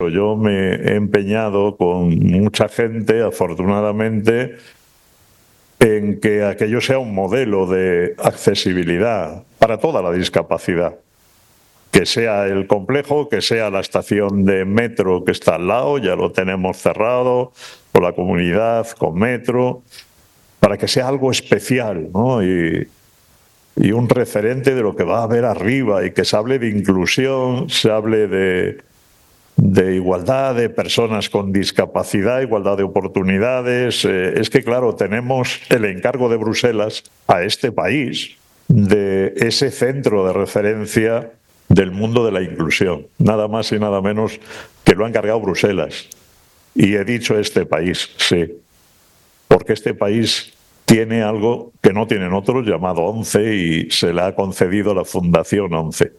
dicho, yo me he empeñado con mucha gente, afortunadamente, en que aquello sea un modelo de accesibilidad para toda la discapacidad. Que sea el complejo, que sea la estación de metro que está al lado, ya lo tenemos cerrado, con la comunidad, con metro, para que sea algo especial, ¿no? Y un referente de lo que va a haber arriba, y que se hable de inclusión, se hable de igualdad de personas con discapacidad, igualdad de oportunidades. Es que, claro, tenemos el encargo de Bruselas a este país de ese centro de referencia del mundo de la inclusión. Nada más y nada menos que lo ha encargado Bruselas. Y he dicho este país, sí, porque este país tiene algo que no tienen otros, llamado ONCE, y se le ha concedido la Fundación ONCE.